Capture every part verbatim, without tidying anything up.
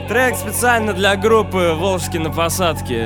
Трек специально для группы «Волжский на посадке».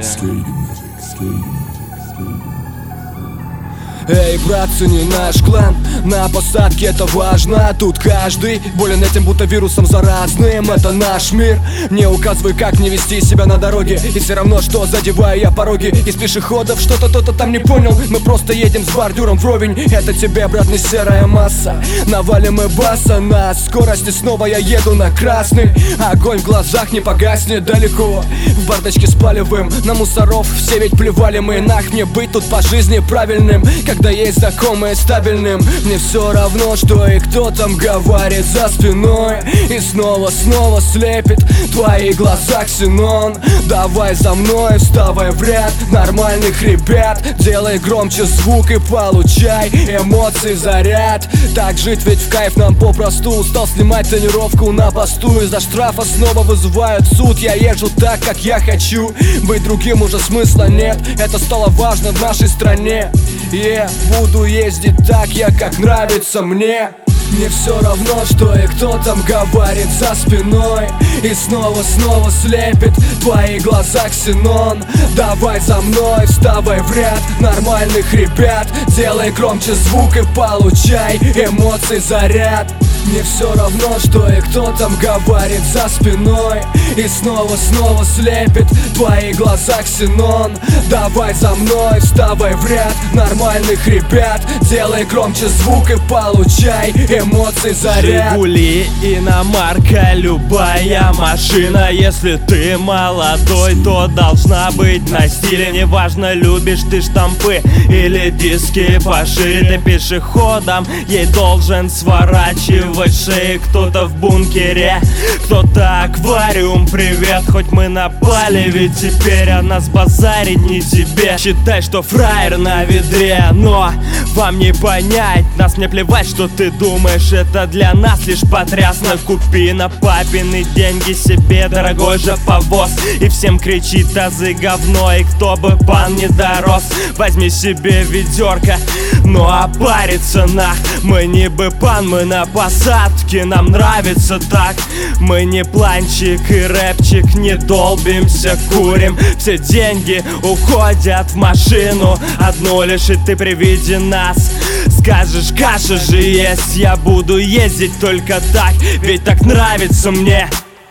Эй, братцы, не наш клан, на посадке это важно. Тут каждый болен этим, будто вирусом заразным. Это наш мир, не указывай, как не вести себя на дороге. И все равно, что задеваю я пороги из пешеходов. Что-то кто-то там не понял, мы просто едем с бордюром вровень. Это тебе, брат, не серая масса. Навалим мы баса на скорости, снова я еду на красный. Огонь в глазах не погаснет далеко. В бардачке спаливаем, на мусоров все ведь плевали мы. Нах мне быть тут по жизни правильным, когда есть знакомые стабильным. Мне все равно, что и кто там говорит за спиной. И снова-снова слепит твои глаза ксенон. Давай за мной, вставай в ряд нормальных ребят. Делай громче звук и получай эмоций заряд. Так жить ведь в кайф нам попросту. Устал снимать тренировку на посту. Из-за штрафа снова вызывают суд. Я езжу так, как я хочу. Быть другим уже смысла нет. Это стало важно в нашей стране. Yeah, буду ездить так, я как нравится мне. Мне все равно, что и кто там говорит за спиной. И снова-снова слепит твои глаза ксенон. Давай за мной, вставай в ряд нормальных ребят. Делай громче звук и получай эмоций заряд. Мне все равно, что и кто там говорит за спиной. И снова-снова слепит твои глаза ксенон. Давай за мной, вставай в ряд нормальных ребят. Делай громче звук и получай эмоций заряд. Жигули, иномарка, любая машина. Если ты молодой, то должна быть на стиле. Неважно, любишь ты штампы или диски пошире. Ты пешеходом ей должен сворачивать шеи. Кто-то в бункере, кто-то аквариум. Привет, хоть мы напали, ведь теперь о нас базарить не тебе. Считай, что фраер на ведре, но вам не понять нас. Мне плевать, что ты думаешь, это для нас лишь потрясно. Купи на папины деньги себе дорогой же повоз. И всем кричи тазы говно, и кто бы пан не дорос. Возьми себе ведерко, ну а париться нах. Мы не бы пан, мы на посадке, нам нравится так. Мы не планчик и рэпчик, не долбимся, курим. Все деньги уходят в машину одну лишь, и ты при виде нас скажешь, каша же есть. Я буду ездить только так, ведь так нравится мне.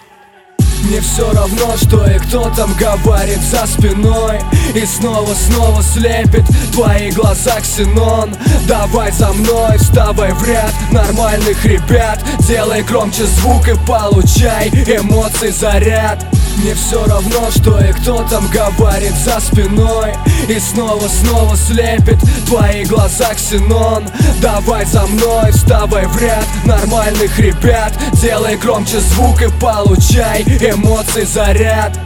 Мне все равно, что и кто там говорит за спиной. И снова-снова слепит твои глаза ксенон. Давай за мной, вставай в ряд нормальных ребят. Делай громче звук и получай эмоций заряд. Мне все равно, что и кто там говорит за спиной. И снова-снова слепит твои глаза ксенон. Давай за мной, вставай в ряд нормальных ребят. Делай громче звук и получай эмоций заряд.